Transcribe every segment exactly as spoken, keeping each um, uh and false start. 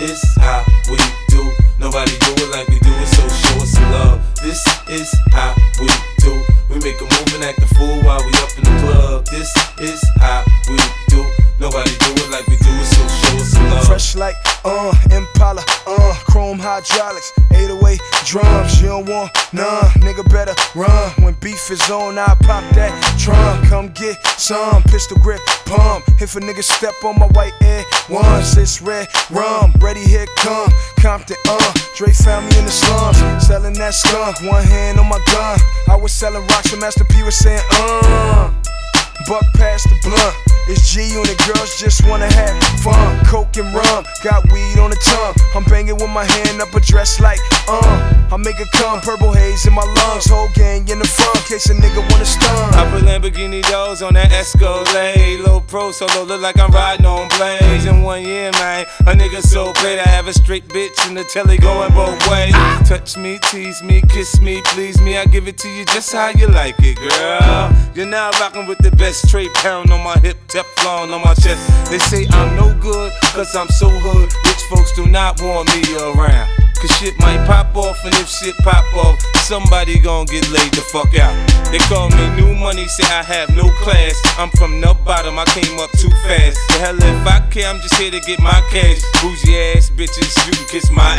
is how we do. Nobody do it like we do it, so show us some love. This is how we do. We make a move and act a fool while we up in the club. This is how we do. Nobody do it like we do it, so show us some love. Fresh like, uh, Impala, uh, chrome hydraulics, eight oh eight drums. You don't want none, nigga better run. When beef is on, I pop that trunk. Come get some, pistol grip pump. If a nigga step on my white air once, it's red rum. Ready, here come Compton, uh. Dre found me in the slums, selling that skunk. One hand on my gun. I was selling rocks and Master P was saying, uh. Buck past the blunt. It's G Unit, girls just wanna have fun. Coke and rum, got weed on the tongue. I'm banging with my hand up a dress like, uh I make it come, purple haze in my lungs. Whole gang in the front, case a nigga wanna stun. I put Lamborghini doors on that Escalade. Low pro solo, look like I'm riding on blades. In one year, man, a nigga so paid. I have a straight bitch in the telly going both ways. Touch me, tease me, kiss me, please me. I give it to you just how you like it, girl. You're now rocking with the best straight pound on my hip, Teflon on my chest. They say I'm no good, cause I'm so hood. Rich folks do not want me around. Cause shit might pop off, and if shit pop off, somebody gon' get laid the fuck out. They call me new money, say I have no class. I'm from the bottom, I came up too fast. The hell if I care, I'm just here to get my cash. Bougie ass bitches, you can kiss my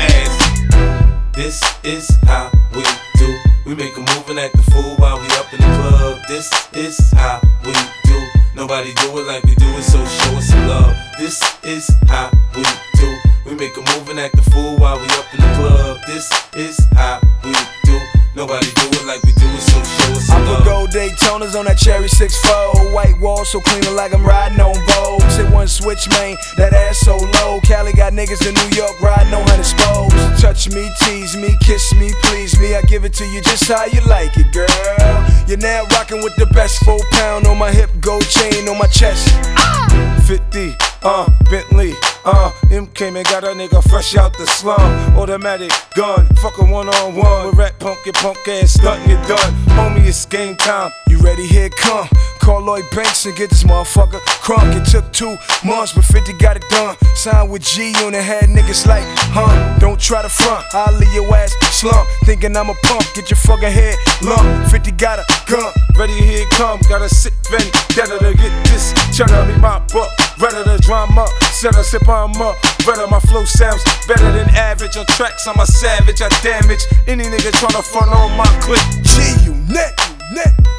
ass. This is how we do. We make a move and act a fool while we up in the club. This is how we do. Nobody do it like we do it, so show us some love. This is how we do. We make a move and act a fool while we up in the club. This is how we do. Nobody do it like we do it, so show us some I love. put gold Daytonas on that cherry six four. White wall so clean like I'm riding on Vogue. Hit one switch, man, that ass so low. Cali got niggas in New York riding on hundred spokes. Touch me, tease me, kiss me, please me. I give it to you just how you like it, girl. You're now rocking with the best. Four pound on my hip, gold chain on my chest. fifty, uh, Bentley, uh, M came and got a nigga fresh out the slum. Automatic gun, fuck a one on one. With rat punk, your punk ass stuntin', you done. Homie, it's game time. You ready? Here it come. Call Lloyd Banks and get this motherfucker crunk. It took two months, but fifty got it done. Signed with G Unit, had niggas like, huh? Don't try to front, I'll leave your ass slump. Thinking I'm a punk, get your fucking head lump. fifty got a gun. Ready, here it come. Got a sick vendetta to get this cheddar. Me my buck, redder the drama. Set a sip on up, redder my flow sounds better than average. On tracks, I'm a savage, I damage any nigga tryna front on my clip. G Unit, Unit.